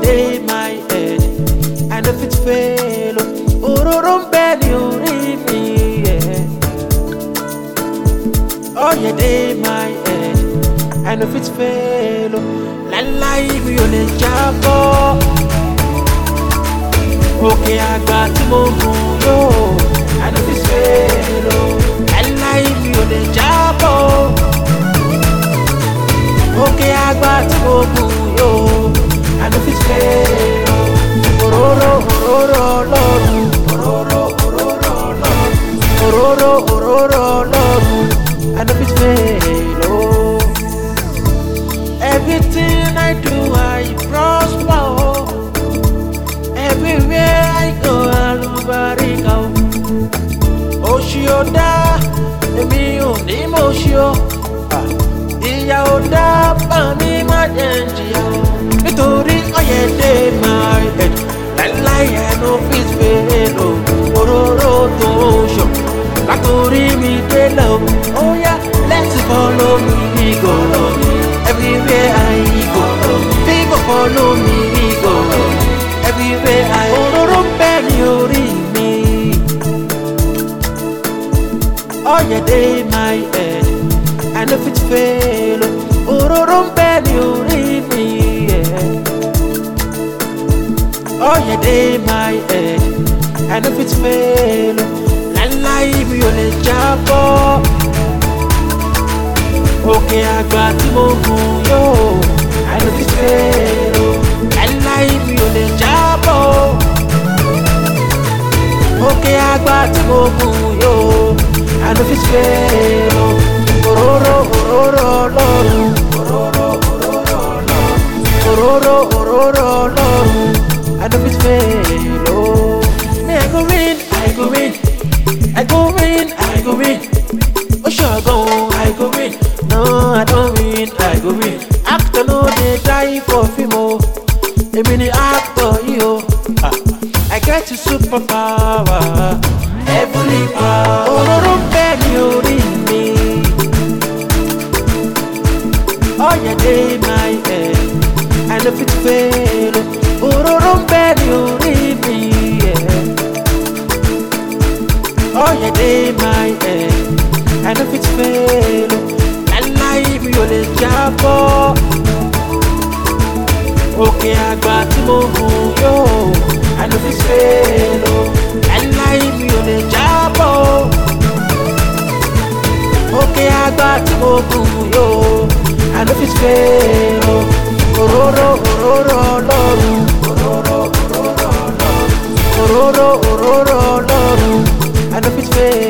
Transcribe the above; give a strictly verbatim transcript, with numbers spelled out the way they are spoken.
dey my head, I no fit fail. Ororo ń bẹ ní orí mi, yeah. Oh, you dey my head, I no fit fail. Láíláí mi ò lè jábọ́. Òkè àgbà tí mo gùn yóò, I no fit fail. Láíláí mi ò lè jábọ́. Òkè àgbà tí mo gùn yóò, I no fit fail. Ororo, ororo, Ọlọ́run. Ororo, ororo, Ọlọ́run. Ororo, ororo, Ọlọ́run. I no fit fail. Oh. Everything I do, I prosper. Oh. Everywhere I go, alubarika. Oṣì ò dá, èmi ò ní mo ṣì o. Ìyà ò dá, bá mi má jẹ́ n jìyà o. Nítorí ọyẹ́ dé my head, láíláí I no fit fail o. Òróró tó ṣàn, látòrí mi délẹ̀ o. Oh yeah, let's follow me, go. Everywhere I go, people follow me, go. Everywhere I go, òróró ń bẹ ní orí mi. Oh yeah, dey my head, I no fit fail. Òróró ń bẹ ní orí mi, yeah. Oh yeah, dey my head, I no fit fail. Láíláí mi ò lè jábọ́. Òkè àgbà tí mo gùn yóò, I no fit fail. Láíláí mi ò lè jábọ́. Òkè àgbà tí mo gùn yóò, I no fit fail. Ororo, ororo, Ọlọ́run. Ororo, ororo, Ọlọ́run. Ororo, ororo, Ọlọ́run. I no fit fail. Oh, me I go win, I go win, I go win, I go win. Oh sure go, I go win. No, I don't win, I go win. Actor no dey die for film o. Èmi ni actor yìí o. Ah, I get to superpower, heavenly power. Òróró ń bẹ ní orí mi. Oh yeah, dey my head, I no fit fail. Òróró ń bẹ ní orí mi, yeah. Oh yeah, dey my head, I no fit fail. Láíláí mi ò lè jábọ́. Òkè àgbà tí mo gùn yóò, I no fit fail. Láíláí mi ò lè jábọ́. Òkè àgbà tí mo gùn yóò, I no fit fail. Ororo, ororo, Ọlọ́run. Ororo, ororo, Ọlọ́run. Ororo, ororo, Ọlọ́run. I no fit fail.